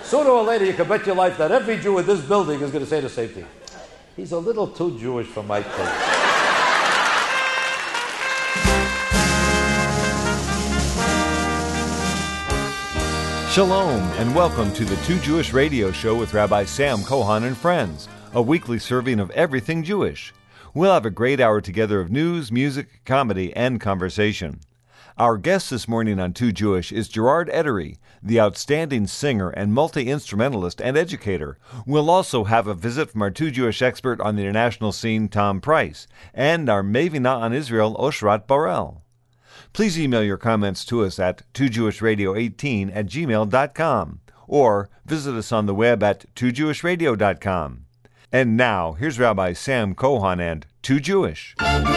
Sooner or later, you can bet your life that every Jew in this building is going to say the same thing. He's a little too Jewish for my taste. Shalom, and welcome to the Two Jewish Radio Show with Rabbi Sam Kohan and friends, a weekly serving of everything Jewish. We'll have a great hour together of news, music, comedy, and conversation. Our guest this morning on Two Jewish is Gerard Edery, the outstanding singer and multi-instrumentalist and educator. We'll also have a visit from our Two Jewish expert on the international scene, Tom Price, and our Mevina on Israel, Oshrat Barel. Please email your comments to us at twojewishradio18@gmail.com or visit us on the web at twojewishradio.com. And now, here's Rabbi Sam Kohan and Two Jewish.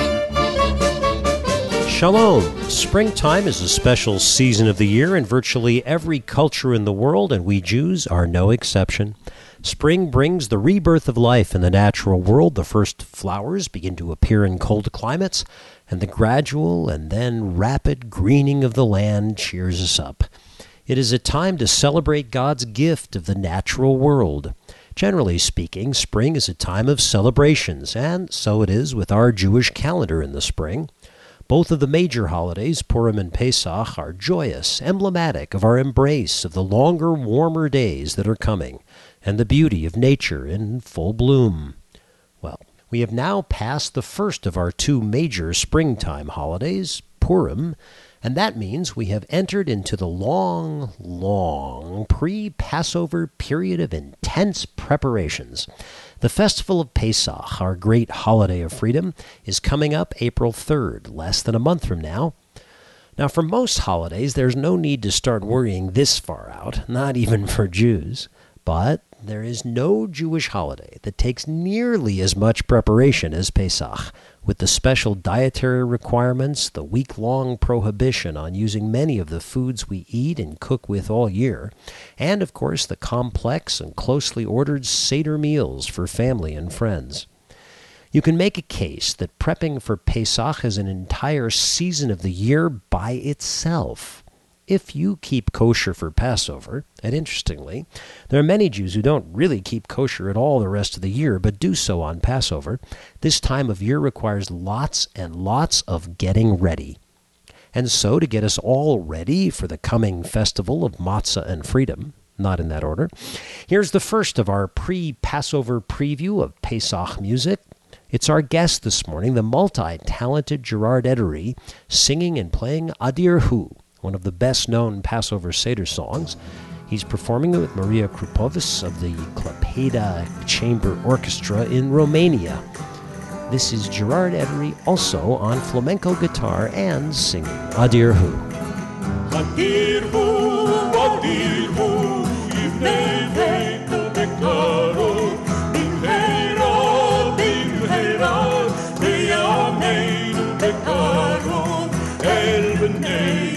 Shalom. Springtime is a special season of the year in virtually every culture in the world, and we Jews are no exception. Spring brings the rebirth of life in the natural world. The first flowers begin to appear in cold climates, and the gradual and then rapid greening of the land cheers us up. It is a time to celebrate God's gift of the natural world. Generally speaking, spring is a time of celebrations, and so it is with our Jewish calendar in the spring. Both of the major holidays, Purim and Pesach, are joyous, emblematic of our embrace of the longer, warmer days that are coming, and the beauty of nature in full bloom. Well, we have now passed the first of our two major springtime holidays, Purim, and that means we have entered into the long, long pre-Passover period of intense preparations. The festival of Pesach, our great holiday of freedom, is coming up April 3rd, less than a month from now. Now, for most holidays, there's no need to start worrying this far out, not even for Jews. But there is no Jewish holiday that takes nearly as much preparation as Pesach, with the special dietary requirements, the week-long prohibition on using many of the foods we eat and cook with all year, and, of course, the complex and closely ordered Seder meals for family and friends. You can make a case that prepping for Pesach is an entire season of the year by itself. If you keep kosher for Passover, and interestingly, there are many Jews who don't really keep kosher at all the rest of the year, but do so on Passover, this time of year requires lots and lots of getting ready. And so, to get us all ready for the coming festival of Matzah and Freedom, not in that order, here's the first of our pre-Passover preview of Pesach music. It's our guest this morning, the multi-talented Gerard Edery, singing and playing Adir Hu, one of the best-known Passover Seder songs. He's performing it with Maria Krupovis of the Klaipeda Chamber Orchestra in Romania. This is Gerard Edery, also on flamenco guitar and singing Adir Hu. Adir Hu, Adir Hu, Yivnei Veitel Bekaro, Bimhera, Bimhera, Beyameinu Bekaro, El B'nei,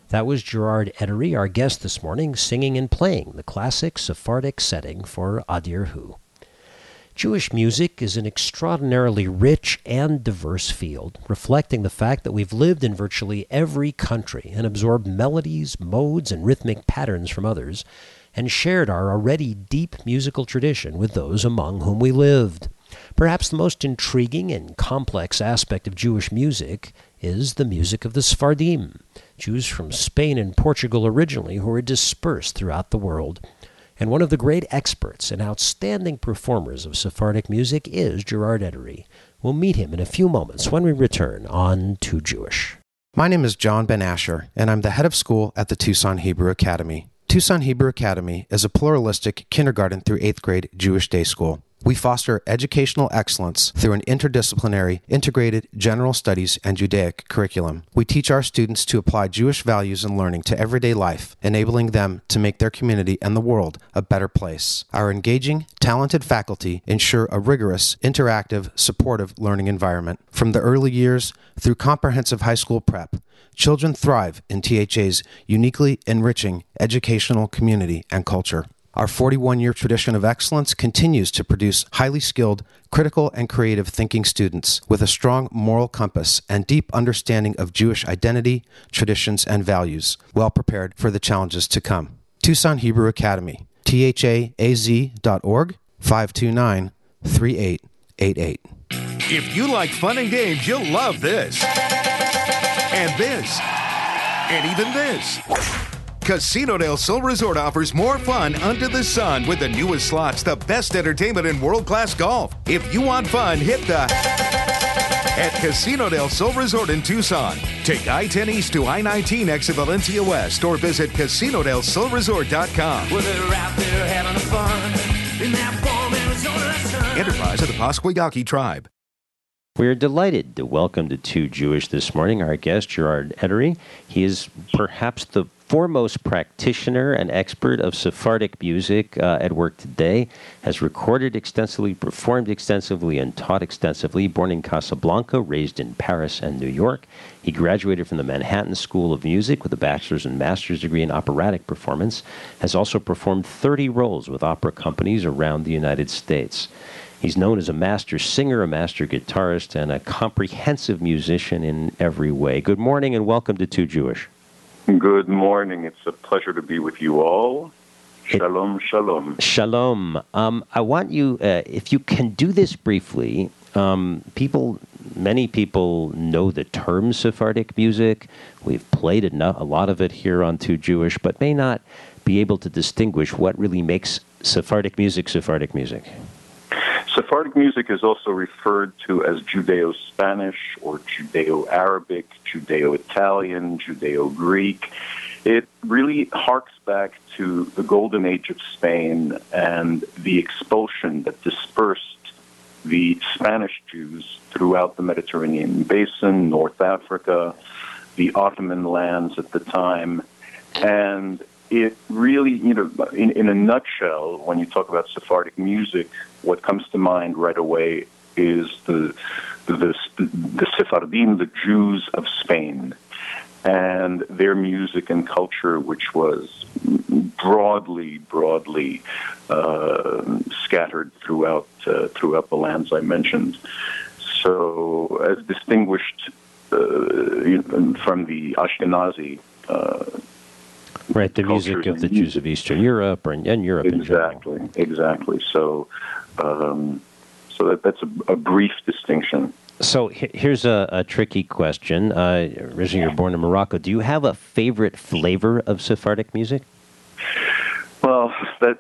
That was Gerard Edery, our guest this morning, singing and playing the classic Sephardic setting for Adir Hu. Jewish music is an extraordinarily rich and diverse field, reflecting the fact that we've lived in virtually every country and absorbed melodies, modes, and rhythmic patterns from others, and shared our already deep musical tradition with those among whom we lived. Perhaps the most intriguing and complex aspect of Jewish music is the music of the Sephardim, Jews from Spain and Portugal originally who are dispersed throughout the world. And one of the great experts and outstanding performers of Sephardic music is Gerard Edery. We'll meet him in a few moments when we return on Too Jewish. My name is John Ben Asher, and I'm the head of school at the Tucson Hebrew Academy. Tucson Hebrew Academy is a pluralistic kindergarten through 8th grade Jewish day school. We foster educational excellence through an interdisciplinary, integrated general studies and Judaic curriculum. We teach our students to apply Jewish values and learning to everyday life, enabling them to make their community and the world a better place. Our engaging, talented faculty ensure a rigorous, interactive, supportive learning environment. From the early years through comprehensive high school prep, children thrive in THA's uniquely enriching educational community and culture. Our 41-year tradition of excellence continues to produce highly skilled, critical, and creative thinking students with a strong moral compass and deep understanding of Jewish identity, traditions, and values, well prepared for the challenges to come. Tucson Hebrew Academy, THAAZ.org, 529-3888. If you like fun and games, you'll love this. And this. And even this. Casino del Sol Resort offers more fun under the sun with the newest slots, the best entertainment, and world-class golf. If you want fun, hit the at Casino del Sol Resort in Tucson. Take I-10 East to I-19 exit Valencia West or visit CasinoDelSolResort.com. Well, they're out there having fun in that warm Arizona sun. Enterprise of the Pasquayaki Tribe. We are delighted to welcome to Too Jewish this morning our guest, Gerard Edery. He is perhaps the foremost practitioner and expert of Sephardic music at work today, has recorded extensively, performed extensively, and taught extensively. Born in Casablanca, raised in Paris and New York. He graduated from the Manhattan School of Music with a bachelor's and master's degree in operatic performance, has also performed 30 roles with opera companies around the United States. He's known as a master singer, a master guitarist, and a comprehensive musician in every way. Good morning and welcome to Too Jewish. Good morning. It's a pleasure to be with you all. Shalom, shalom. Shalom. I want you, if you can do this briefly, many people know the term Sephardic music. We've played a lot of it here on Too Jewish, but may not be able to distinguish what really makes Sephardic music Sephardic music. Sephardic music is also referred to as Judeo-Spanish or Judeo-Arabic, Judeo-Italian, Judeo-Greek. It really harks back to the golden age of Spain and the expulsion that dispersed the Spanish Jews throughout the Mediterranean basin, North Africa, the Ottoman lands at the time. And it really, in a nutshell, when you talk about Sephardic music, what comes to mind right away is the Sephardim, the Jews of Spain, and their music and culture, which was broadly scattered throughout the lands I mentioned. So, as distinguished from the Ashkenazi. Right, the music of the Jews of Eastern Europe and Europe in general. Exactly. So that's a brief distinction. So here's a tricky question. Originally, you're born in Morocco. Do you have a favorite flavor of Sephardic music? Well,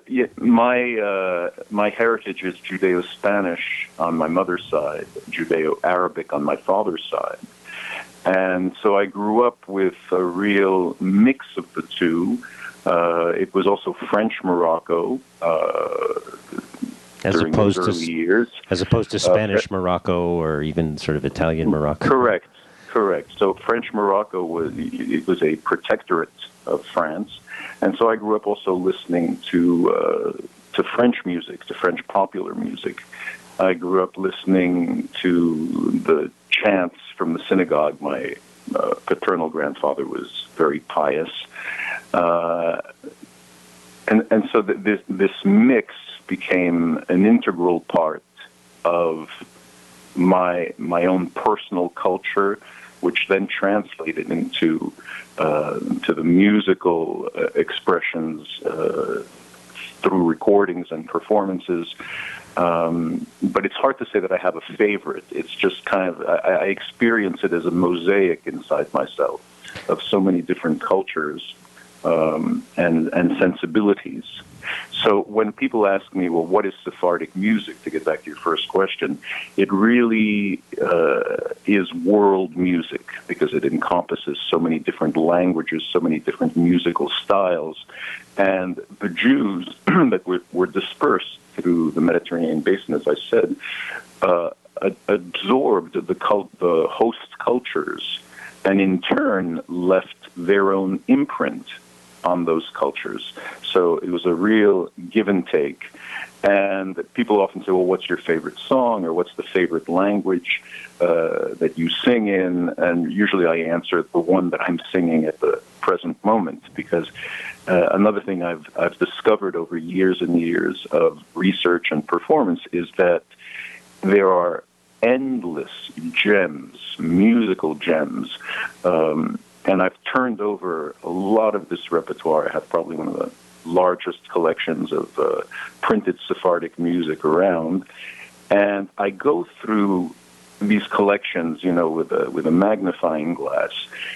my heritage is Judeo-Spanish on my mother's side, Judeo-Arabic on my father's side. And so I grew up with a real mix of the two. It was also French Morocco during those early years. As opposed to Spanish Morocco or even sort of Italian Morocco. Correct. So French Morocco was a protectorate of France. And so I grew up also listening to French music, to French popular music. I grew up listening to the chants from the synagogue. My paternal grandfather was very pious. And so this mix became an integral part of my own personal culture, which then translated into to the musical expressions through recordings and performances. But it's hard to say that I have a favorite. It's just kind of, I experience it as a mosaic inside myself of so many different cultures and sensibilities. So when people ask me, well, what is Sephardic music, to get back to your first question, it really is world music, because it encompasses so many different languages, so many different musical styles. And the Jews that were dispersed through the Mediterranean basin, as I said, absorbed the host cultures, and in turn left their own imprint on those cultures. So it was a real give and take. And people often say, well, what's your favorite song, or what's the favorite language that you sing in? And usually I answer the one that I'm singing at the present moment, because another thing I've discovered over years and years of research and performance is that there are endless gems, musical gems, and I've turned over a lot of this repertoire. I have probably one of the largest collections of printed Sephardic music around, and I go through these collections, with a magnifying glass,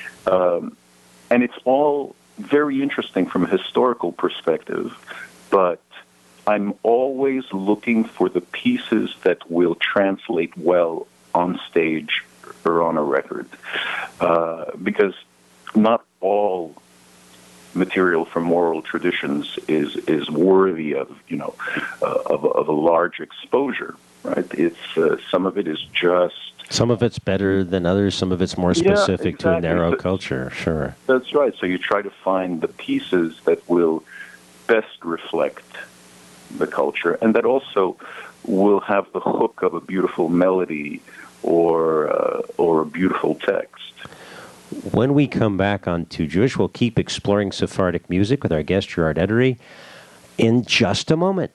and it's all very interesting from a historical perspective, but I'm always looking for the pieces that will translate well on stage or on a record, because not all material from oral traditions is worthy of of a large exposure, right? It's some of it is just. Some of it's better than others. Some of it's more specific to a narrow culture. Sure. That's right. So you try to find the pieces that will best reflect the culture, and that also will have the hook of a beautiful melody or a beautiful text. When we come back on Too Jewish, we'll keep exploring Sephardic music with our guest Gerard Edery in just a moment.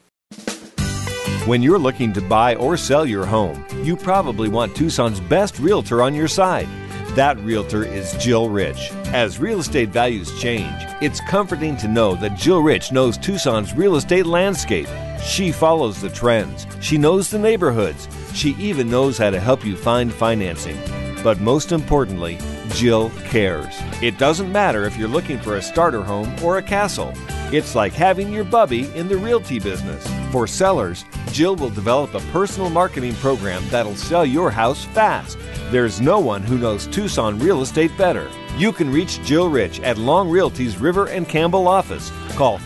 When you're looking to buy or sell your home, you probably want Tucson's best realtor on your side. That realtor is Jill Rich. As real estate values change, it's comforting to know that Jill Rich knows Tucson's real estate landscape. She follows the trends. She knows the neighborhoods. She even knows how to help you find financing. But most importantly, Jill cares. It doesn't matter if you're looking for a starter home or a castle. It's like having your bubby in the realty business. For sellers, Jill will develop a personal marketing program that'll sell your house fast. There's no one who knows Tucson real estate better. You can reach Jill Rich at Long Realty's River and Campbell office. Call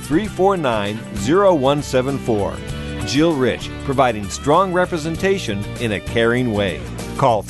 349-0174. Jill Rich, providing strong representation in a caring way. Call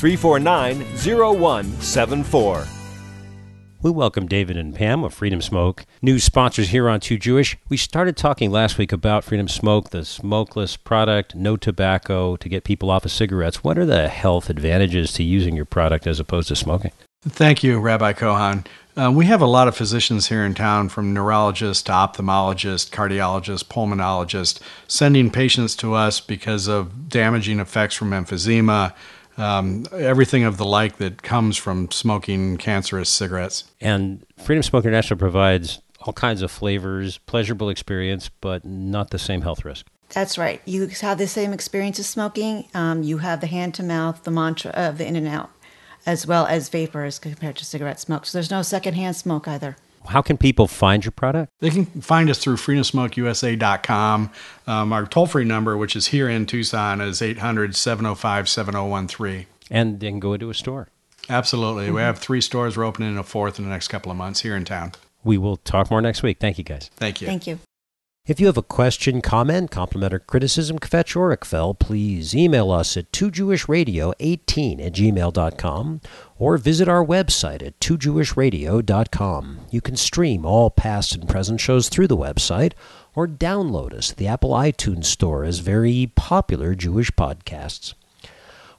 349-0174. We welcome David and Pam of Freedom Smoke, new sponsors here on Too Jewish. We started talking last week about Freedom Smoke, the smokeless product, no tobacco, to get people off of cigarettes. What are the health advantages to using your product as opposed to smoking? Thank you, Rabbi Kohan. We have a lot of physicians here in town, from neurologists to ophthalmologists, cardiologists, pulmonologists, sending patients to us because of damaging effects from emphysema, everything of the like that comes from smoking cancerous cigarettes. And Freedom Smoke International provides all kinds of flavors, pleasurable experience, but not the same health risk. That's right. You have the same experience of smoking. You have the hand-to-mouth, the mantra of the in and out, as well as vapor as compared to cigarette smoke. So there's no secondhand smoke either. How can people find your product? They can find us through freedomsmokeusa.com. Our toll-free number, which is here in Tucson, is 800-705-7013. And they can go into a store. Absolutely. We have 3 stores. We're opening a 4th in the next couple of months here in town. We will talk more next week. Thank you, guys. Thank you. Thank you. If you have a question, comment, compliment, or criticism, kvetch or ikvel, please email us at twojewishradio18@gmail.com or visit our website at twojewishradio.com. You can stream all past and present shows through the website or download us at the Apple iTunes Store as very popular Jewish podcasts.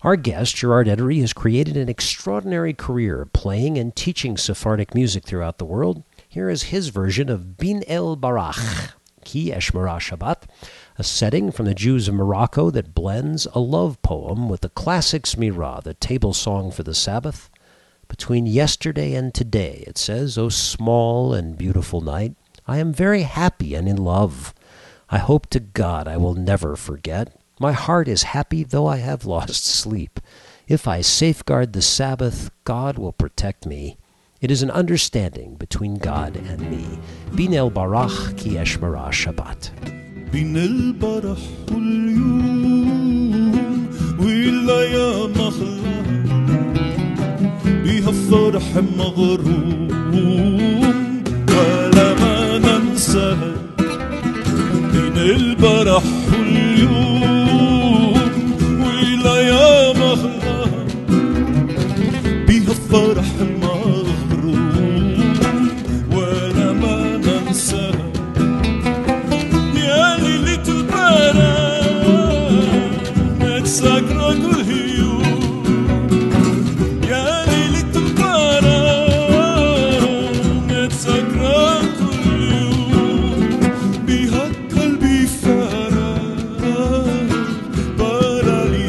Our guest, Gerard Edery, has created an extraordinary career playing and teaching Sephardic music throughout the world. Here is his version of Bin El Barach, Ki Eshmerah Shabbat, a setting from the Jews of Morocco that blends a love poem with the classic Smirah, the table song for the Sabbath. Between yesterday and today, it says, O small and beautiful night, I am very happy and in love. I hope to God I will never forget. My heart is happy though I have lost sleep. If I safeguard the Sabbath, God will protect me. It is an understanding between God and me. Bin El Barach Ki Eshmerah Shabbat. بين البرح واليوم والأيام أخلى بها الفرح مغروم ولا ما ننسى بين البرح واليوم والأيام أخلى بها الفرح مغروم ولا ما ننسى ساكرة كل يوم يا ليلة البرام ساكرة كل يوم بها قلبي فارغ برا لي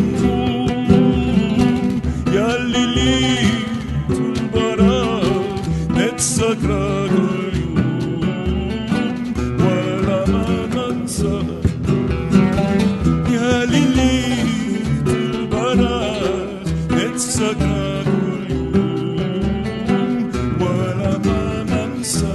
النوم يا ليلة البرام ساكرة كل يوم ولا ما ننسى يا ليلة سكر كل يوم ولا ما ننسى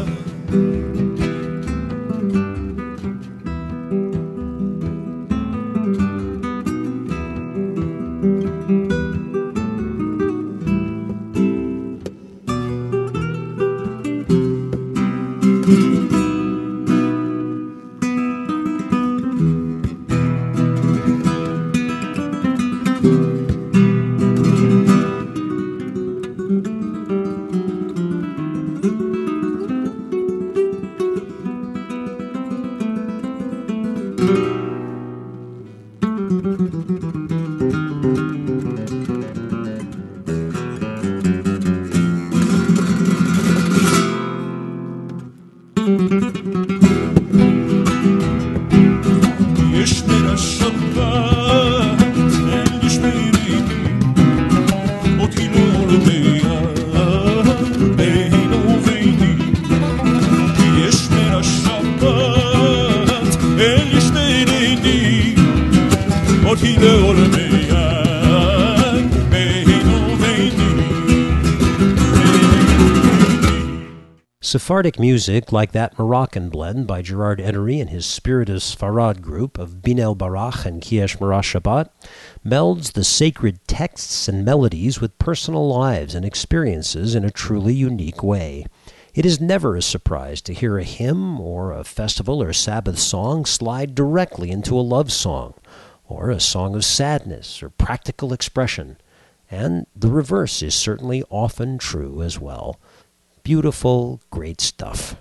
Sephardic music, like that Moroccan blend by Gerard Edery and his Spirit of Sfarad group of Bin El Barach and Ki Eshmerah Shabbat, melds the sacred texts and melodies with personal lives and experiences in a truly unique way. It is never a surprise to hear a hymn or a festival or Sabbath song slide directly into a love song, or a song of sadness or practical expression, and the reverse is certainly often true as well. Beautiful, great stuff.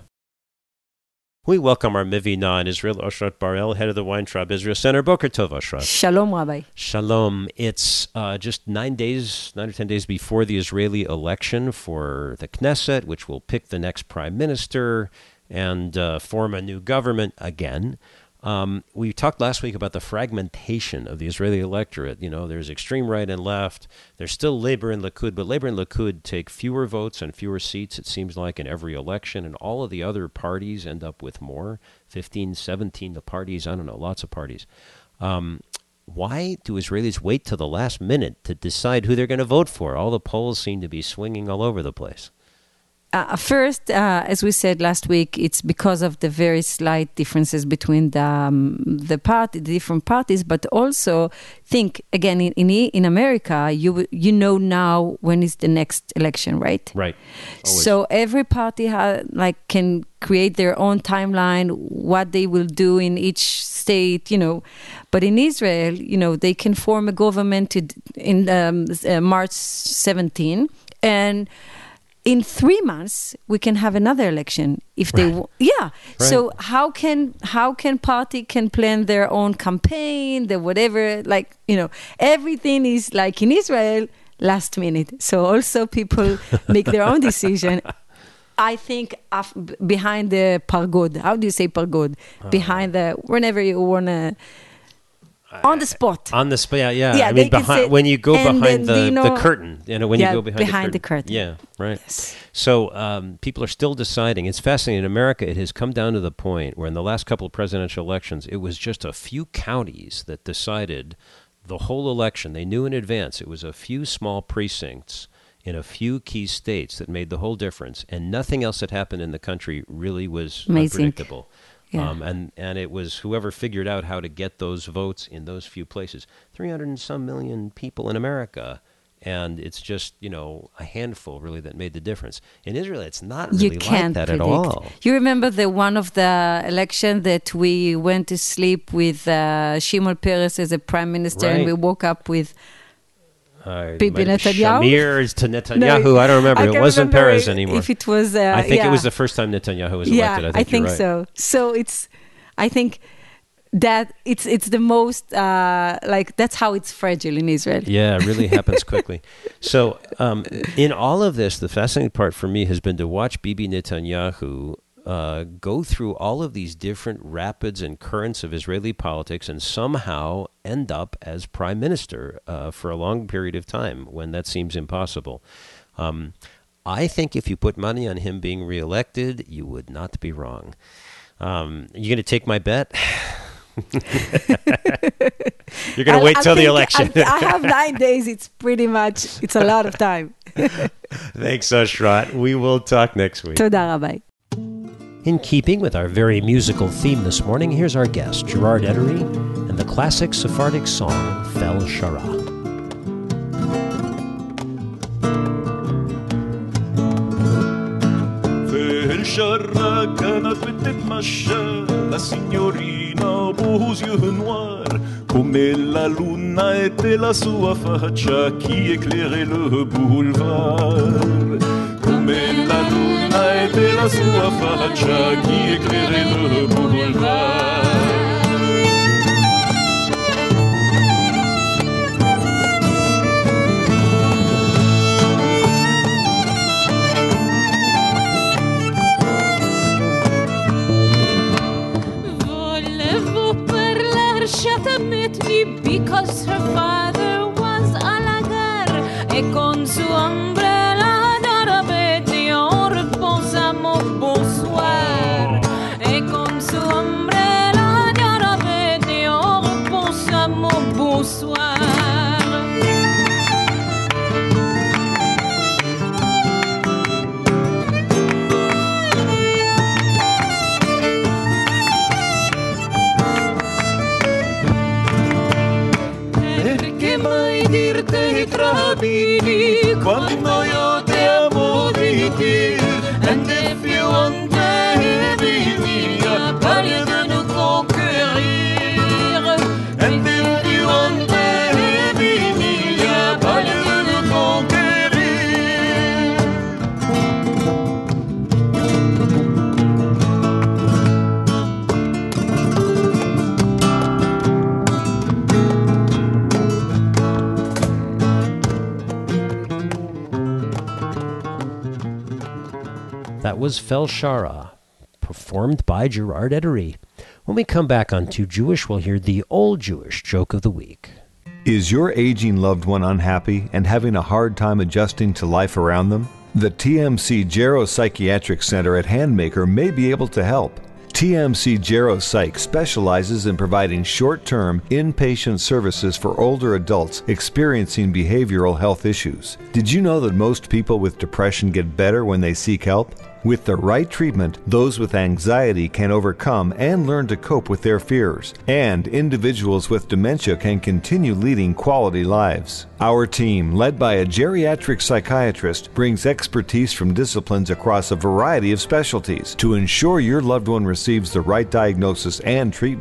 We welcome our Mivina in Israel, Oshrat Barel, head of the Weintraub Israel Center. Boker Tov, Oshrat. Shalom, Rabbi. Shalom. It's just 9 or 10 days before the Israeli election for the Knesset, which will pick the next prime minister and form a new government again. We talked last week about the fragmentation of the Israeli electorate. You know, there's extreme right and left. There's still Labor and Likud, but Labor and Likud take fewer votes and fewer seats, it seems like, in every election, and all of the other parties end up with more, 15, 17, the parties, I don't know, lots of parties. Why do Israelis wait till the last minute to decide who they're going to vote for? All the polls seem to be swinging all over the place. First, as we said last week, it's because of the very slight differences between the different parties. But also, think again in America, you know now when is the next election, right? Right. Always. So every party can create their own timeline, what they will do in each state, you know. But in Israel, you know, they can form a government in March 17 and in 3 months we can have another election if they So how can party can plan their own campaign, the whatever, like, everything is like in Israel last minute. So also people make their own decision. I think behind the pargod. How do you say pargod? Behind the, whenever you want to, on the spot. On the spot, yeah. I mean, when you go behind the curtain, when you go behind the curtain. Yeah, right. Yes. So people are still deciding. It's fascinating. In America, it has come down to the point where in the last couple of presidential elections, it was just a few counties that decided the whole election. They knew in advance. It was a few small precincts in a few key states that made the whole difference, and nothing else that happened in the country really was unpredictable. Yeah. And it was whoever figured out how to get those votes in those few places. 300 and some million people in America, and it's just, a handful really that made the difference. In Israel, it's not really like that at all. You remember one of the election that we went to sleep with Shimon Peres as a prime minister, and we woke up with Bibi Netanyahu? Shamir to Netanyahu. I don't remember. It wasn't Peres anymore. If it was, I think it was the first time Netanyahu was elected. I think you're right. So I think that it's the most that's how it's fragile in Israel. Yeah, it really happens quickly. So in all of this, the fascinating part for me has been to watch Bibi Netanyahu go through all of these different rapids and currents of Israeli politics and somehow end up as prime minister for a long period of time when that seems impossible. I think if you put money on him being reelected, you would not be wrong. You going to take my bet? You're going to wait till the election. I have 9 days. It's a lot of time. Thanks, Oshrat. We will talk next week. Toda Rabbi. In keeping with our very musical theme this morning, here's our guest, Gerard Edery, and the classic Sephardic song, Fel Shara. Fel Shara can't بتتمشى la signorina beaux yeux noirs comme la luna était la sua faccia qui éclairait le boulevard. Come la luna était la sua faccia qui éclairait le boulevard. Voulez-vous parler? Met me because her father was à la gare et con su ombrella d'arabeti on reposamos bonsoir et con su ombrella d'arabeti on reposamos bonsoir. Trabini quando io ti amo di te and if you want to be mia parle de nous conquérir and if you want to be mia parle de nous conquérir. That was Fel Shara, performed by Gerard Edery. When we come back on Too Jewish, we'll hear the Old Jewish Joke of the Week. Is your aging loved one unhappy and having a hard time adjusting to life around them? The TMC Geropsychiatric Center at Handmaker may be able to help. TMC Geropsych specializes in providing short-term, inpatient services for older adults experiencing behavioral health issues. Did you know that most people with depression get better when they seek help? With the right treatment, those with anxiety can overcome and learn to cope with their fears, and individuals with dementia can continue leading quality lives. Our team, led by a geriatric psychiatrist, brings expertise from disciplines across a variety of specialties to ensure your loved one receives the right diagnosis and treatment.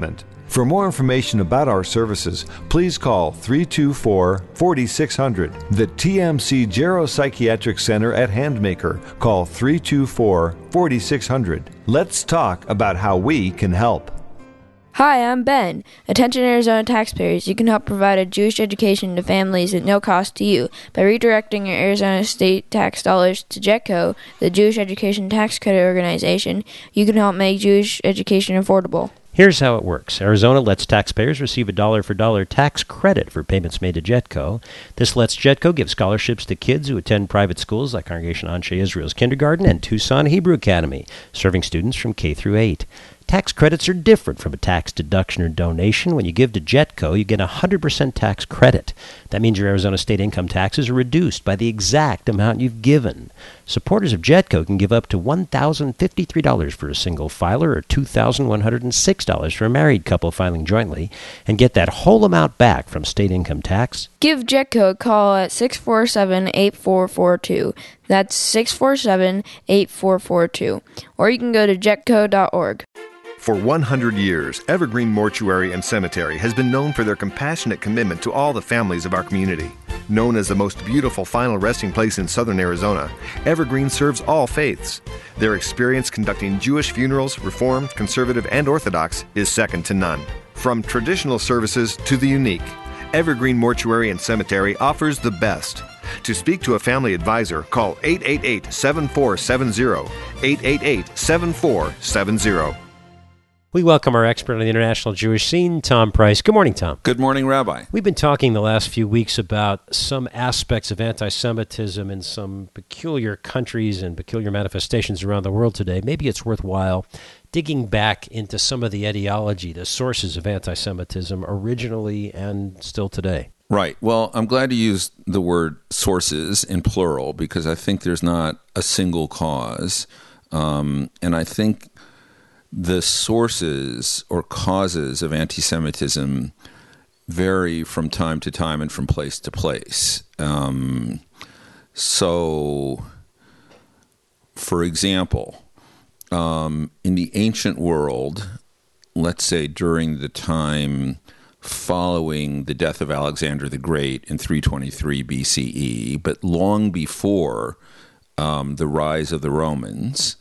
For more information about our services, please call 324-4600. The TMC Geropsychiatric Center at Handmaker. Call 324-4600. Let's talk about how we can help. Hi, I'm Ben. Attention Arizona taxpayers, you can help provide a Jewish education to families at no cost to you by redirecting your Arizona state tax dollars to JETCO, the Jewish Education Tax Credit Organization. You can help make Jewish education affordable. Here's how it works. Arizona lets taxpayers receive a dollar-for-dollar tax credit for payments made to JETCO. This lets JETCO give scholarships to kids who attend private schools like Congregation Anshe Israel's Kindergarten and Tucson Hebrew Academy, serving students from K through 8. Tax credits are different from a tax deduction or donation. When you give to JETCO, you get a 100% tax credit. That means your Arizona state income taxes are reduced by the exact amount you've given. Supporters of JETCO can give up to $1,053 for a single filer or $2,106 for a married couple filing jointly and get that whole amount back from state income tax. Give JETCO a call at 647-8442. That's 647-8442. Or you can go to jetco.org. For 100 years, Evergreen Mortuary and Cemetery has been known for their compassionate commitment to all the families of our community. Known as the most beautiful final resting place in southern Arizona, Evergreen serves all faiths. Their experience conducting Jewish funerals, Reformed, Conservative, and Orthodox, is second to none. From traditional services to the unique, Evergreen Mortuary and Cemetery offers the best. To speak to a family advisor, call 888-7470, 888-7470. We welcome our expert on the international Jewish scene, Tom Price. Good morning, Tom. Good morning, Rabbi. We've been talking the last few weeks about some aspects of anti-Semitism in some peculiar countries and peculiar manifestations around the world today. Maybe it's worthwhile digging back into some of the etiology, the sources of anti-Semitism originally and still today. Right. Well, I'm glad you used the word sources in plural because I think there's not a single cause. And I think the sources or causes of anti-Semitism vary from time to time and from place to place. So, for example, in the ancient world, let's say during the time following the death of Alexander the Great in 323 BCE, but long before the rise of the Romans,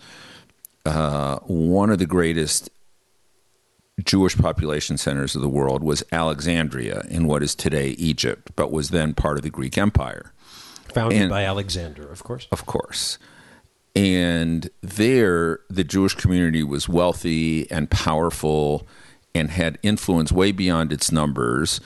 one of the greatest Jewish population centers of the world was Alexandria in what is today Egypt, but was then part of the Greek Empire. Founded by Alexander, of course. Of course. And there, the Jewish community was wealthy and powerful and had influence way beyond its numbers,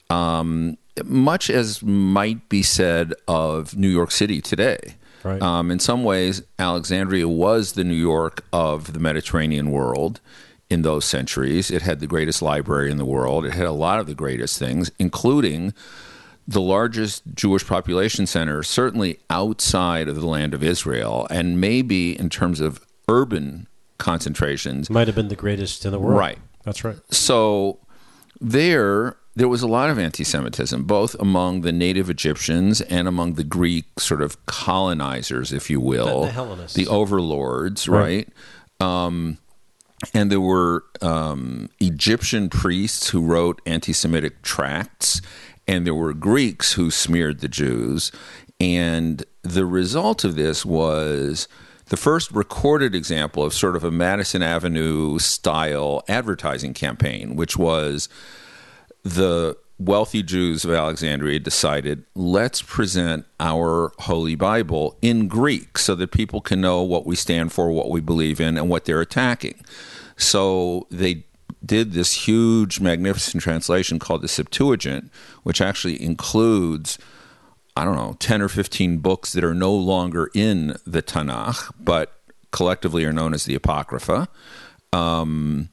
much as might be said of New York City today. Right. In some ways, Alexandria was the New York of the Mediterranean world in those centuries. It had the greatest library in the world. It had a lot of the greatest things, including the largest Jewish population center, certainly outside of the land of Israel, and maybe in terms of urban concentrations. Might have been the greatest in the world. Right. That's right. So there was a lot of anti-Semitism, both among the native Egyptians and among the Greek sort of colonizers, if you will. The Hellenists. The overlords, right? And there were Egyptian priests who wrote anti-Semitic tracts, and there were Greeks who smeared the Jews. And the result of this was the first recorded example of sort of a Madison Avenue-style advertising campaign, which was the wealthy Jews of Alexandria decided, let's present our Holy Bible in Greek so that people can know what we stand for, what we believe in, and what they're attacking. So they did this huge, magnificent translation called the Septuagint, which actually includes, 10 or 15 books that are no longer in the Tanakh, but collectively are known as the Apocrypha, and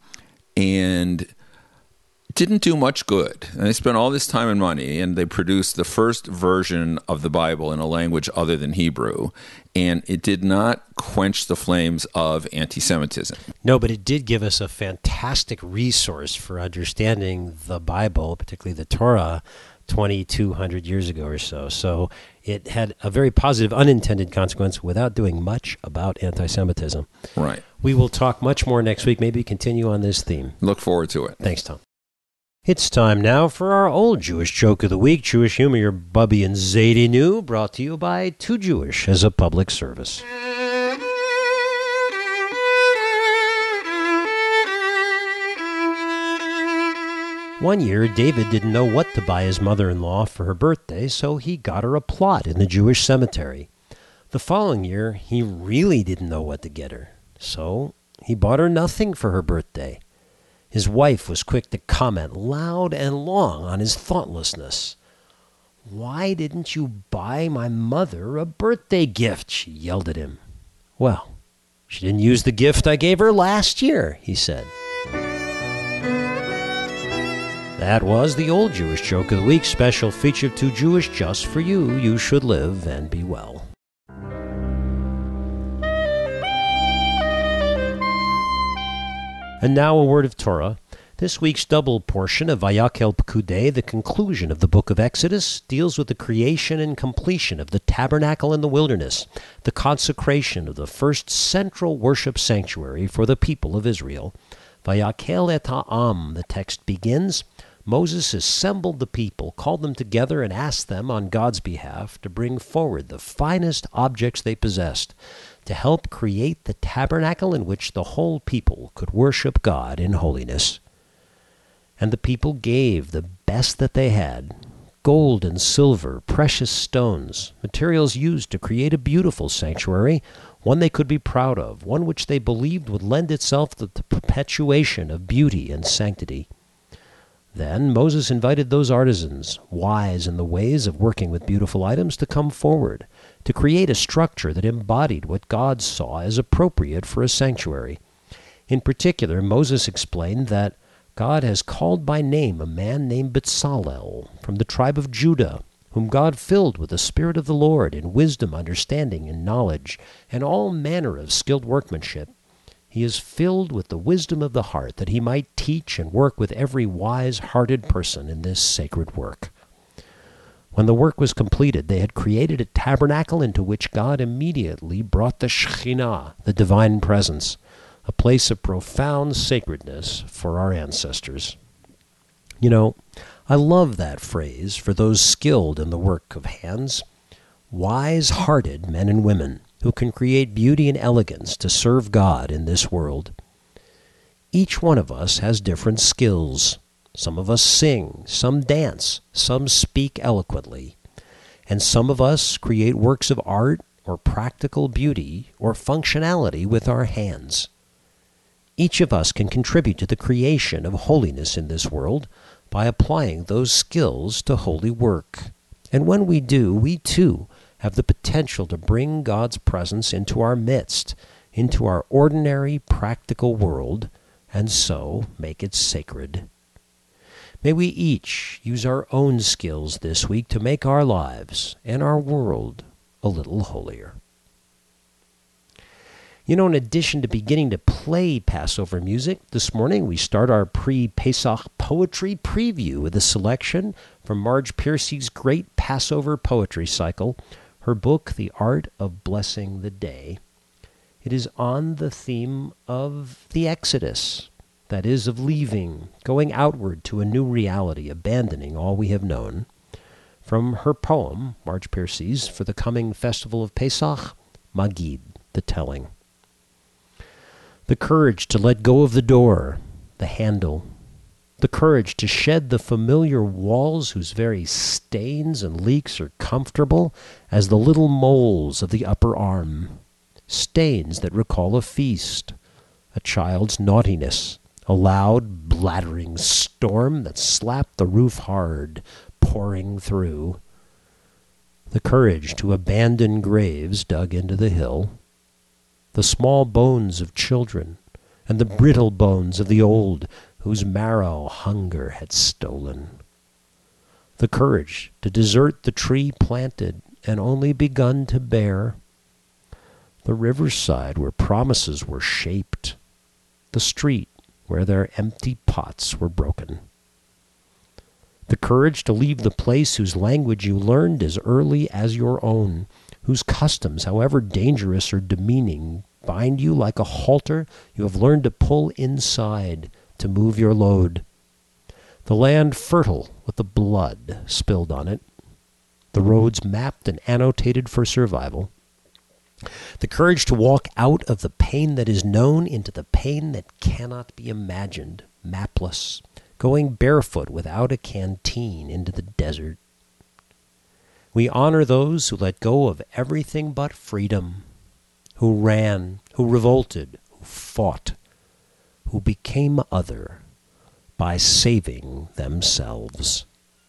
didn't do much good. And they spent all this time and money, and they produced the first version of the Bible in a language other than Hebrew, and it did not quench the flames of anti-Semitism. No, but it did give us a fantastic resource for understanding the Bible, particularly the Torah, 2,200 years ago or so. So it had a very positive unintended consequence without doing much about anti-Semitism. Right. We will talk much more next week, maybe continue on this theme. Look forward to it. Thanks, Tom. It's time now for our old Jewish joke of the week. Jewish humor, your Bubby and Zadie New, brought to you by Too Jewish as a public service. One year, David didn't know what to buy his mother-in-law for her birthday, so he got her a plot in the Jewish cemetery. The following year, he really didn't know what to get her, so he bought her nothing for her birthday. His wife was quick to comment loud and long on his thoughtlessness. "Why didn't you buy my mother a birthday gift?" she yelled at him. "Well, she didn't use the gift I gave her last year," he said. That was the old Jewish joke of the week, special feature of Too Jewish just for you. You should live and be well. And now a word of Torah. This week's double portion of Vayakel Pekudei, the conclusion of the book of Exodus, deals with the creation and completion of the tabernacle in the wilderness, the consecration of the first central worship sanctuary for the people of Israel. Vayakel et ha'am, the text begins. Moses assembled the people, called them together, and asked them on God's behalf to bring forward the finest objects they possessed, to help create the tabernacle in which the whole people could worship God in holiness. And the people gave the best that they had, gold and silver, precious stones, materials used to create a beautiful sanctuary, one they could be proud of, one which they believed would lend itself to the perpetuation of beauty and sanctity. Then Moses invited those artisans, wise in the ways of working with beautiful items, to come forward, to create a structure that embodied what God saw as appropriate for a sanctuary. In particular, Moses explained that God has called by name a man named Bezalel from the tribe of Judah, whom God filled with the Spirit of the Lord in wisdom, understanding, and knowledge, and all manner of skilled workmanship. He is filled with the wisdom of the heart, that he might teach and work with every wise-hearted person in this sacred work. When the work was completed, they had created a tabernacle into which God immediately brought the Shekhinah, the divine presence, a place of profound sacredness for our ancestors. You know, I love that phrase for those skilled in the work of hands, wise-hearted men and women who can create beauty and elegance to serve God in this world. Each one of us has different skills. Some of us sing, some dance, some speak eloquently, and some of us create works of art or practical beauty or functionality with our hands. Each of us can contribute to the creation of holiness in this world by applying those skills to holy work. And when we do, we too have the potential to bring God's presence into our midst, into our ordinary, practical world, and so make it sacred. May we each use our own skills this week to make our lives and our world a little holier. You know, in addition to beginning to play Passover music, this morning we start our pre-Pesach poetry preview with a selection from Marge Piercy's great Passover poetry cycle, her book, The Art of Blessing the Day. It is on the theme of the Exodus, that is, of leaving, going outward to a new reality, abandoning all we have known. From her poem, Marge Piercy's, for the coming festival of Pesach, Magid, the telling. The courage to let go of the door, the handle. The courage to shed the familiar walls whose very stains and leaks are comfortable as the little moles of the upper arm. Stains that recall a feast, a child's naughtiness, a loud, blathering storm that slapped the roof hard, pouring through. The courage to abandon graves dug into the hill. The small bones of children and the brittle bones of the old, whose marrow hunger had stolen. The courage to desert the tree planted and only begun to bear. The riverside where promises were shaped. The street where their empty pots were broken. The courage to leave the place whose language you learned as early as your own, whose customs, however dangerous or demeaning, bind you like a halter you have learned to pull inside to move your load. The land fertile with the blood spilled on it. The roads mapped and annotated for survival. The courage to walk out of the pain that is known into the pain that cannot be imagined, mapless, going barefoot without a canteen into the desert. We honor those who let go of everything but freedom, who ran, who revolted, who fought, who became other by saving themselves.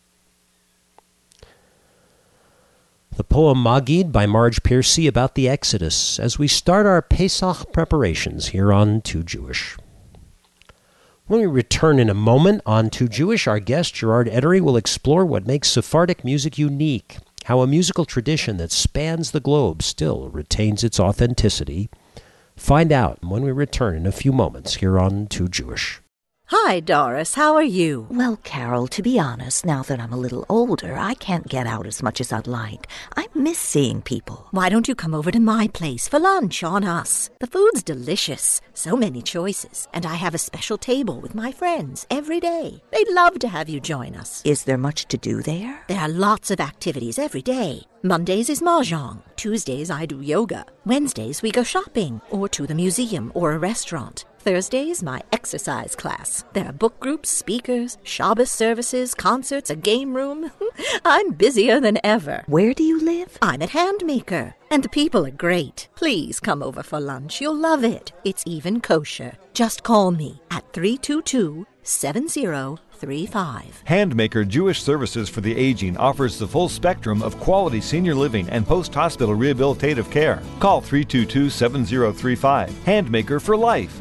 The poem Magid by Marge Piercy about the Exodus as we start our Pesach preparations here on Too Jewish. When we return in a moment on Too Jewish, our guest Gerard Edery will explore what makes Sephardic music unique, how a musical tradition that spans the globe still retains its authenticity. Find out when we return in a few moments here on Too Jewish. Hi, Doris. How are you? Well, Carol, to be honest, now that I'm a little older, I can't get out as much as I'd like. I miss seeing people. Why don't you come over to my place for lunch on us? The food's delicious. So many choices. And I have a special table with my friends every day. They'd love to have you join us. Is there much to do there? There are lots of activities every day. Mondays is mahjong. Tuesdays I do yoga. Wednesdays we go shopping or to the museum or a restaurant. Thursdays, my exercise class. There are book groups, speakers, Shabbos services, concerts, a game room. I'm busier than ever. Where do you live? I'm at Handmaker. And the people are great. Please come over for lunch. You'll love it. It's even kosher. Just call me at 322-7035. Handmaker Jewish Services for the Aging offers the full spectrum of quality senior living and post-hospital rehabilitative care. Call 322-7035. Handmaker for life.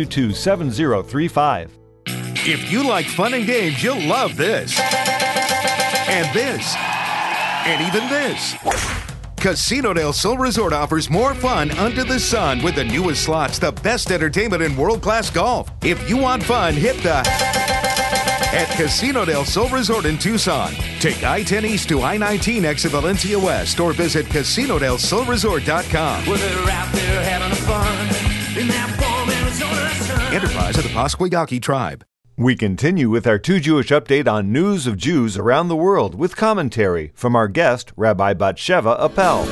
322-7035. If you like fun and games, you'll love this. And this. And even this. Casino del Sol Resort offers more fun under the sun with the newest slots, the best entertainment, and world-class golf. If you want fun, hit the... at Casino del Sol Resort in Tucson. Take I-10 East to I-19 exit Valencia West or visit CasinoDelSolResort.com. Well, they're out there having fun in that warm Arizona sun. Enterprise of the Pasquayaki Tribe. We continue with our Too Jewish update on news of Jews around the world with commentary from our guest, Rabbi Batsheva Appel.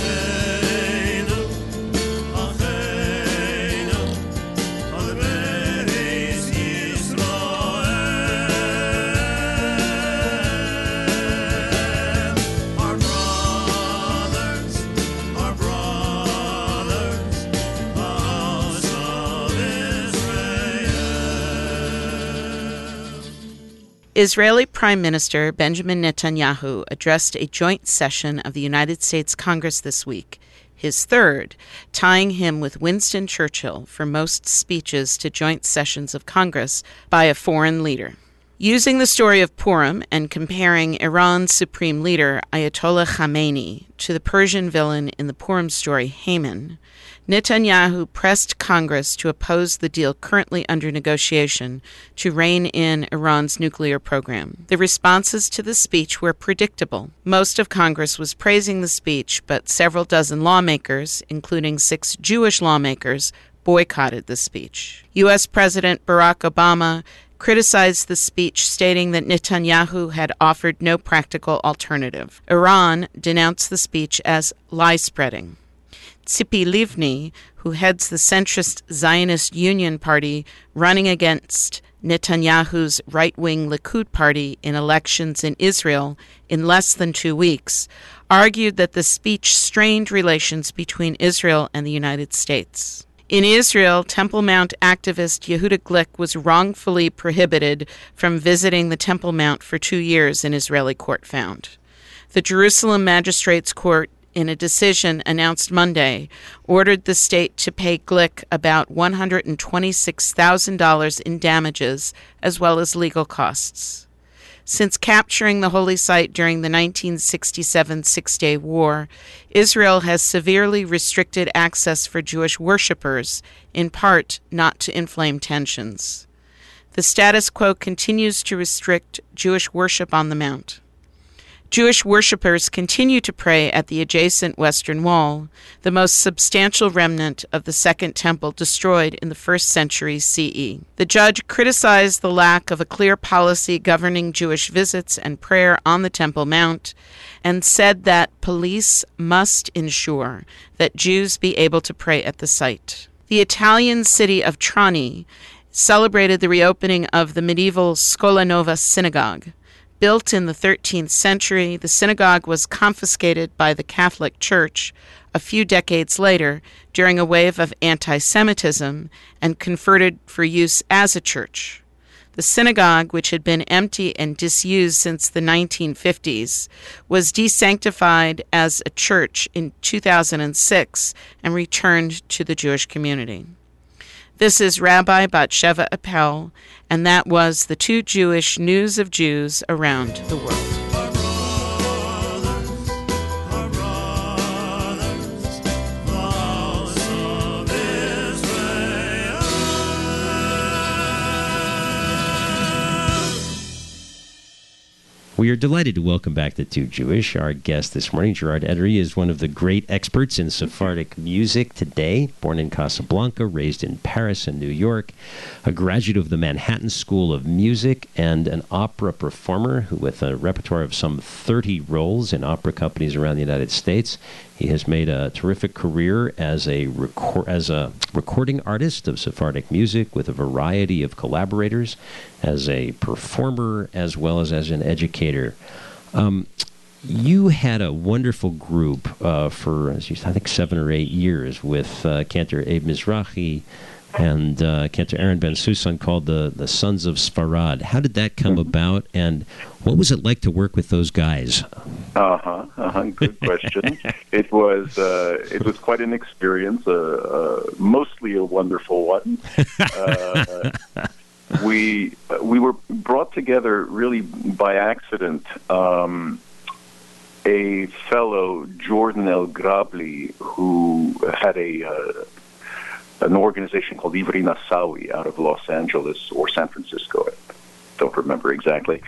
Israeli Prime Minister Benjamin Netanyahu addressed a joint session of the United States Congress this week, his third, tying him with Winston Churchill for most speeches to joint sessions of Congress by a foreign leader. Using the story of Purim and comparing Iran's supreme leader, Ayatollah Khamenei, to the Persian villain in the Purim story, Haman, Netanyahu pressed Congress to oppose the deal currently under negotiation to rein in Iran's nuclear program. The responses to the speech were predictable. Most of Congress was praising the speech, but several dozen lawmakers, including 6 Jewish lawmakers, boycotted the speech. U.S. President Barack Obama criticized the speech, stating that Netanyahu had offered no practical alternative. Iran denounced the speech as lie-spreading. Tzipi Livni, who heads the centrist Zionist Union Party, running against Netanyahu's right-wing Likud party in elections in Israel in less than 2 weeks, argued that the speech strained relations between Israel and the United States. In Israel, Temple Mount activist Yehuda Glick was wrongfully prohibited from visiting the Temple Mount for 2 years, an Israeli court found. The Jerusalem Magistrates Court, in a decision announced Monday, ordered the state to pay Glick about $126,000 in damages, as well as legal costs. Since capturing the holy site during the 1967 Six-Day War, Israel has severely restricted access for Jewish worshippers, in part not to inflame tensions. The status quo continues to restrict Jewish worship on the Mount. Jewish worshippers continue to pray at the adjacent Western Wall, the most substantial remnant of the Second Temple destroyed in the 1st century CE. The judge criticized the lack of a clear policy governing Jewish visits and prayer on the Temple Mount, and said that police must ensure that Jews be able to pray at the site. The Italian city of Trani celebrated the reopening of the medieval Scola Nova synagogue. Built in the 13th century, the synagogue was confiscated by the Catholic Church a few decades later during a wave of anti-Semitism and converted for use as a church. The synagogue, which had been empty and disused since the 1950s, was desanctified as a church in 2006 and returned to the Jewish community. This is Rabbi Batsheva Appel, and that was the Two Jewish News of Jews Around the World. We are delighted to welcome back the Two Jewish. Our guest this morning, Gerard Edery, is one of the great experts in Sephardic music today. Born in Casablanca, raised in Paris and New York, a graduate of the Manhattan School of Music, and an opera performer who, with a repertoire of some 30 roles in opera companies around the United States, he has made a terrific career as a recording artist of Sephardic music with a variety of collaborators, as a performer, as well as an educator. You had a wonderful group for, I think, 7 or 8 years with Cantor Abe Mizrahi and Cantor Aaron Ben Susan, called the Sons of Sfarad. How did that come about, and what was it like to work with those guys? Good question. It was quite an experience, mostly a wonderful one. We were brought together really by accident. A fellow, Jordan El Grabli, who had an organization called Ivri Nasawi out of Los Angeles or San Francisco, I don't remember exactly.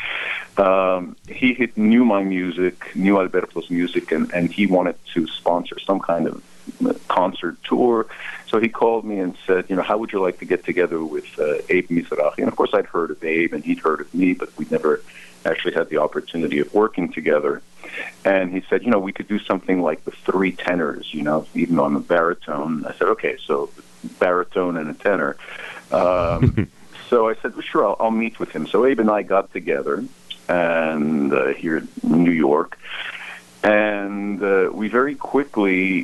He knew my music, knew Alberto's music, and he wanted to sponsor some kind of concert tour. So he called me and said, how would you like to get together with Abe Mizrahi? And of course I'd heard of Abe and he'd heard of me, but we never actually had the opportunity of working together. And he said, we could do something like the 3 tenors, even on the baritone. I said, okay, so baritone and a tenor. So I said, well, sure, I'll meet with him. So Abe and I got together and here in New York, and we very quickly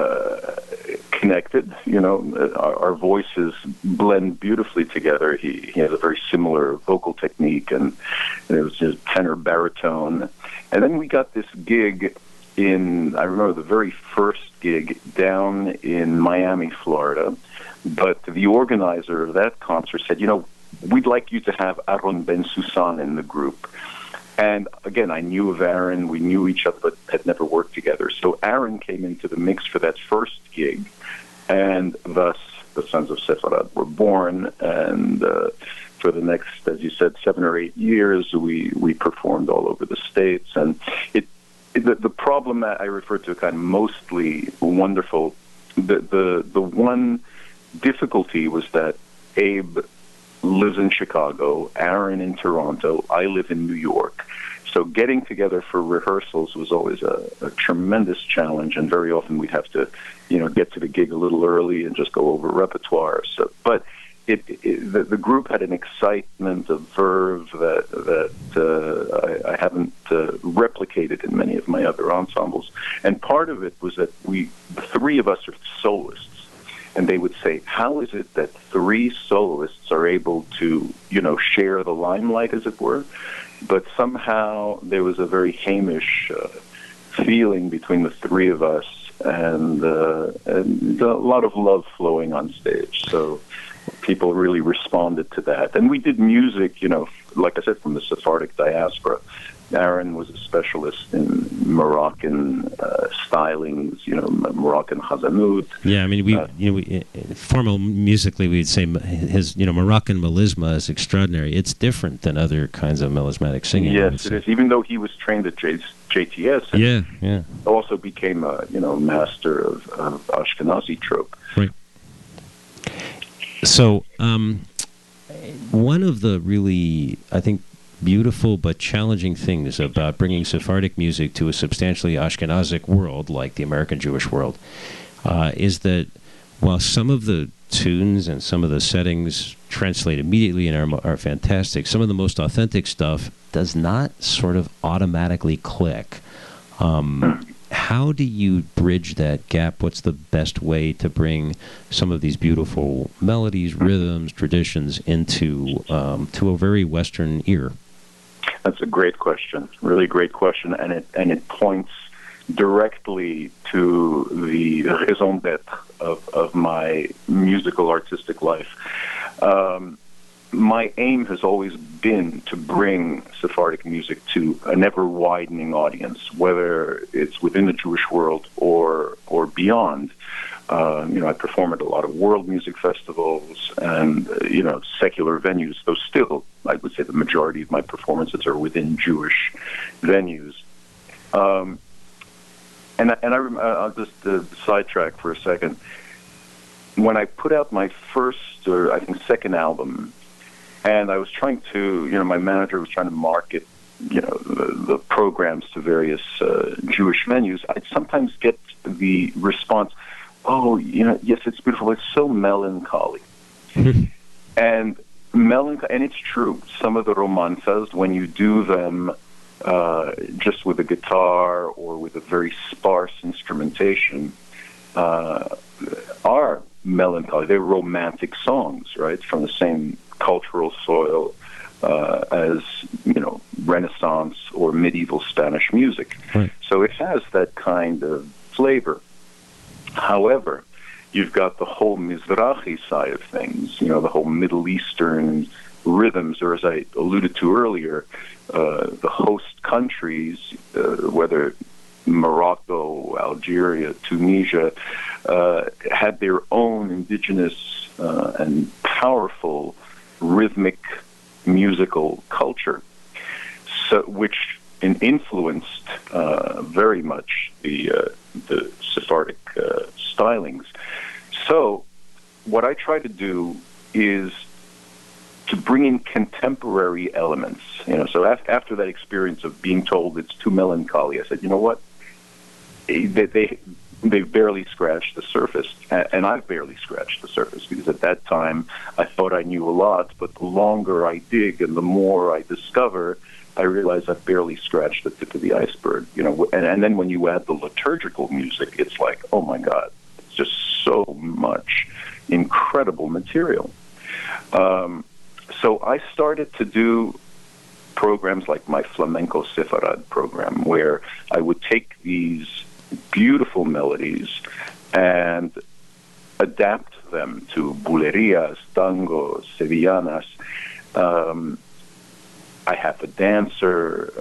connected. Our voices blend beautifully together. He has a very similar vocal technique, and it was just tenor baritone. And then we got this gig I remember the very first gig down in Miami, Florida. But the organizer of that concert said, we'd like you to have Aaron Ben Susan in the group. And again, I knew of Aaron. We knew each other, but had never worked together. So Aaron came into the mix for that first gig, and thus the Sons of Sepharad were born. And for the next, as you said, 7 or 8 years, we performed all over the States. And the problem that I refer to, kind of mostly wonderful, the one difficulty was that Abe lives in Chicago, Aaron in Toronto, I live in New York. So getting together for rehearsals was always a tremendous challenge, and very often we'd have to, get to the gig a little early and just go over repertoire. So, but the group had an excitement, a verve that I haven't replicated in many of my other ensembles. And part of it was that the 3 of us are soloists. And they would say, how is it that 3 soloists are able to, share the limelight, as it were? But somehow there was a very Hamish feeling between the 3 of us, and a lot of love flowing on stage. So people really responded to that. And we did music, like I said, from the Sephardic diaspora. Aaron was a specialist in Moroccan stylings, Moroccan chazanut. Yeah, I mean, formal musically, we'd say his, Moroccan melisma is extraordinary. It's different than other kinds of melismatic singing. Yes, it is. Even though he was trained at JTS, and also became a master of Ashkenazi trope. Right. So, one of the really, I think, beautiful but challenging things about bringing Sephardic music to a substantially Ashkenazic world like the American Jewish world is that while some of the tunes and some of the settings translate immediately and are fantastic, some of the most authentic stuff does not sort of automatically click. How do you bridge that gap? What's the best way to bring some of these beautiful melodies, rhythms, traditions into to a very Western ear? That's a great question, really great question, and it points directly to the raison d'être of my musical artistic life. My aim has always been to bring Sephardic music to an ever-widening audience, whether it's within the Jewish world or beyond. I perform at a lot of world music festivals and, secular venues, though still, I would say the majority of my performances are within Jewish venues. I'll just sidetrack for a second. When I put out my first, or I think second album, and I was trying to, my manager was trying to market, the programs to various Jewish venues, I'd sometimes get the response, "Oh, yes, it's beautiful. It's so melancholy." And it's true. Some of the romanzas, when you do them just with a guitar or with a very sparse instrumentation, are melancholy. They're romantic songs, right, from the same cultural soil as Renaissance or medieval Spanish music. Right. So it has that kind of flavor. However, you've got the whole Mizrahi side of things, the whole Middle Eastern rhythms, or as I alluded to earlier, the host countries, whether Morocco, Algeria, Tunisia, had their own indigenous and powerful rhythmic musical culture, so which influenced very much the Sephardic stylings. So what I try to do is to bring in contemporary elements. So after that experience of being told it's too melancholy, I said, you know what? They've barely scratched the surface, and I've barely scratched the surface, because at that time I thought I knew a lot, but the longer I dig and the more I discover, I realize I've barely scratched the tip of the iceberg. And then when you add the liturgical music, it's like, oh my God, it's just so much incredible material. So I started to do programs like my Flamenco Sefarad program, where I would take these beautiful melodies and adapt them to bulerias, tangos, sevillanas. I have a dancer.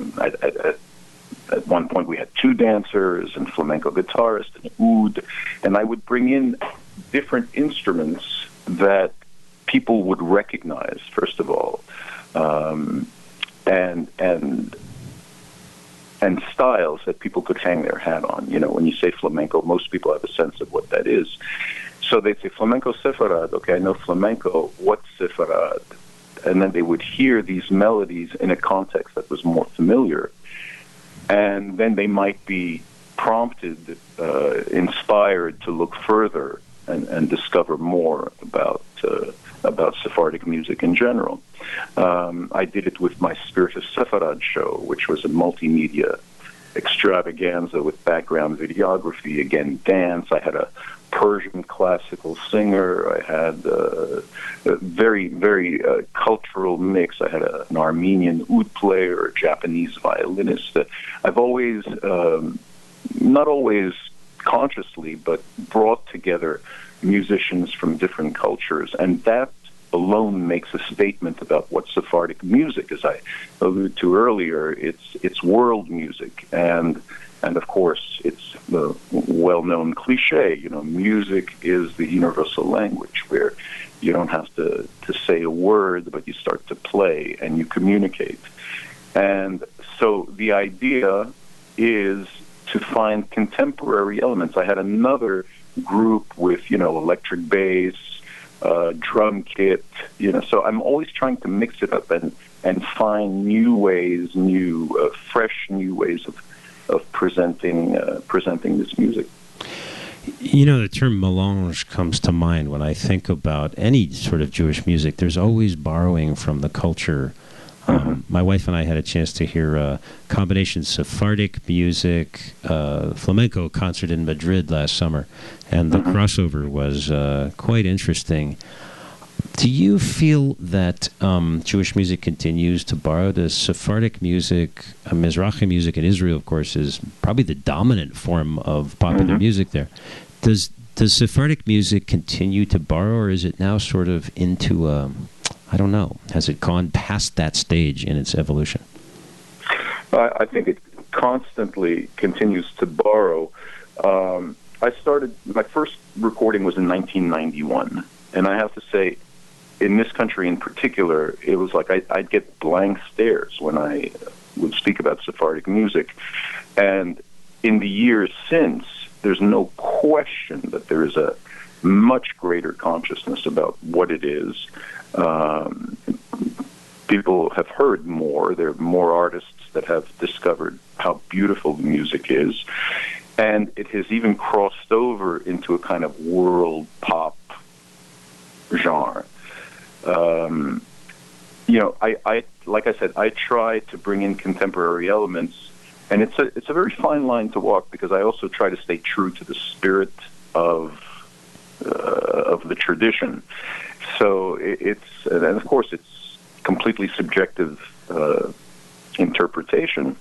At one point we had two dancers and flamenco guitarist and oud, and I would bring in different instruments that people would recognize, first of all, and styles that people could hang their hat on. When you say flamenco, most people have a sense of what that is. So they'd say, flamenco Sefarad, okay, I know flamenco, what's Sefarad? And then they would hear these melodies in a context that was more familiar. And then they might be prompted, inspired to look further and discover more about Sephardic music in general. I did it with my Spirit of Sepharad show, which was a multimedia extravaganza with background videography, again, dance. I had a Persian classical singer. I had a very, very cultural mix. I had an Armenian oud player, a Japanese violinist. I've always, not always consciously, but brought together musicians from different cultures, and that alone makes a statement about what Sephardic music, as I alluded to earlier. It's world music, and of course, it's the well-known cliche. Music is the universal language, where you don't have to say a word, but you start to play and you communicate. And so the idea is to find contemporary elements. I had another group with, electric bass, drum kit, so I'm always trying to mix it up and find new ways, fresh new ways of presenting this music. The term melange comes to mind when I think about any sort of Jewish music. There's always borrowing from the culture. My wife and I had a chance to hear a combination Sephardic music, flamenco concert in Madrid last summer, and the crossover was quite interesting. Do you feel that Jewish music continues to borrow the Sephardic music? Mizrahi music in Israel, of course, is probably the dominant form of popular music there. Does Sephardic music continue to borrow, or is it now sort of into I don't know, has it gone past that stage in its evolution? I think it constantly continues to borrow. My first recording was in 1991, and I have to say, in this country in particular, it was like I'd get blank stares when I would speak about Sephardic music. And in the years since, there's no question that there is a much greater consciousness about what it is. People have heard more. There are more artists that have discovered how beautiful the music is. And it has even crossed over into a kind of world pop genre. I like I said, I try to bring in contemporary elements, and it's a very fine line to walk, because I also try to stay true to the spirit of the tradition. So and of course it's completely subjective interpretation.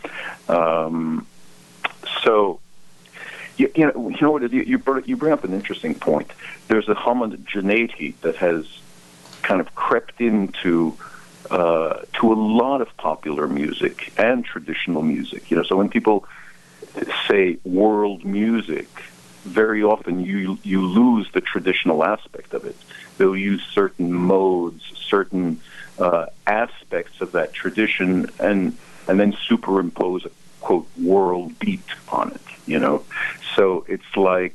So you know what, you bring up an interesting point. There's a homogeneity that has kind of crept into to a lot of popular music and traditional music. So when people say world music, very often you lose the traditional aspect of it. They'll use certain modes, certain aspects of that tradition, and then superimpose a quote world beat on it. So it's like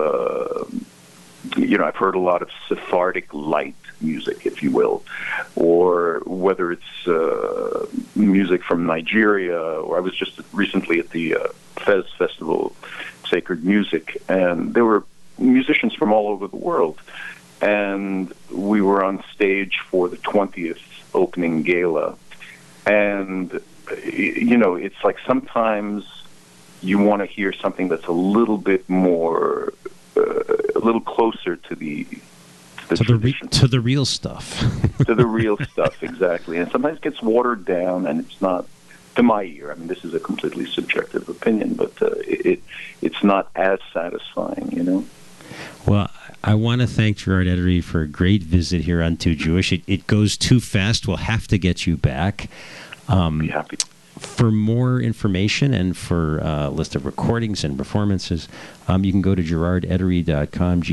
I've heard a lot of Sephardic light music, if you will, or whether it's music from Nigeria, or I was just recently at the Fez Festival, Sacred Music, and there were musicians from all over the world. And we were on stage for the 20th opening gala. And, it's like sometimes you want to hear something that's a little bit more, a little closer to the tradition. To the real stuff. To the real stuff, exactly. And sometimes it gets watered down, and it's not, to my ear, I mean, this is a completely subjective opinion, but it's not as satisfying, Well, I want to thank Gerard Edery for a great visit here on Too Jewish. It goes too fast. We'll have to get you back. Be happy. For more information and for a list of recordings and performances, you can go to GerardEdery.com,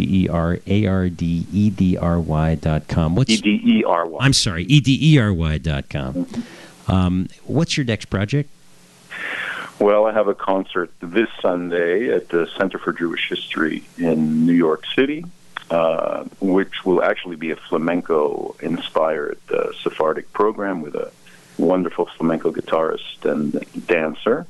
GerardEDRY.com. EDERY. I'm sorry, EDERY.com. What's your next project? Well, I have a concert this Sunday at the Center for Jewish History in New York City, which will actually be a flamenco-inspired Sephardic program with a wonderful flamenco guitarist and dancer.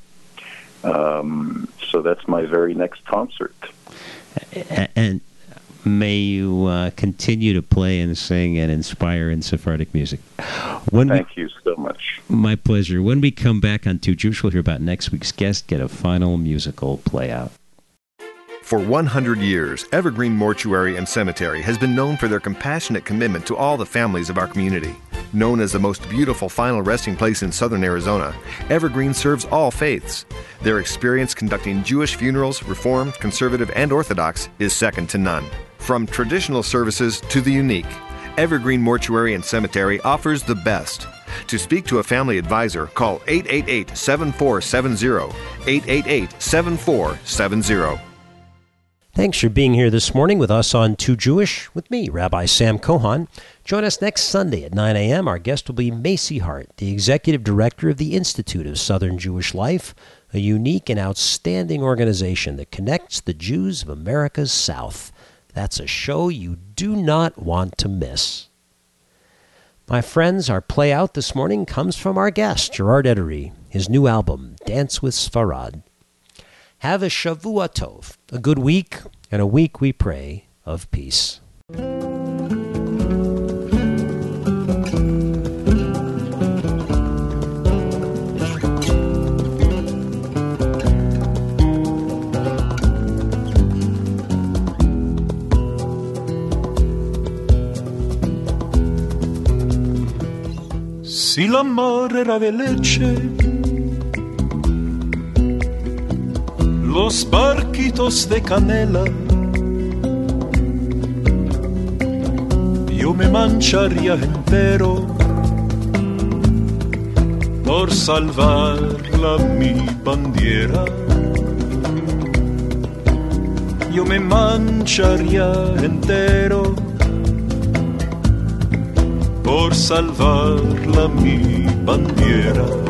So that's my very next concert. And may you continue to play and sing and inspire in Sephardic music. Thank you so much. My pleasure. When we come back on Too Jewish, we'll hear about next week's guest, get a final musical play out. For 100 years, Evergreen Mortuary and Cemetery has been known for their compassionate commitment to all the families of our community. Known as the most beautiful final resting place in southern Arizona, Evergreen serves all faiths. Their experience conducting Jewish funerals, Reformed, Conservative, and Orthodox, is second to none. From traditional services to the unique, Evergreen Mortuary and Cemetery offers the best. To speak to a family advisor, call 888-7470, 888-7470. Thanks for being here this morning with us on Too Jewish with me, Rabbi Sam Kohan. Join us next Sunday at 9 a.m. Our guest will be Macy Hart, the Executive Director of the Institute of Southern Jewish Life, a unique and outstanding organization that connects the Jews of America's South. That's a show you do not want to miss. My friends, our play out this morning comes from our guest, Gerard Edery, his new album, Dance with Sfarad. Have a Shavua Tov, a good week, and a week, we pray, of peace. Si l'amore era de leche, los barquitos de canela, yo me mancharía entero por salvarla mi bandiera. Yo me mancharía entero por salvarla mi bandiera.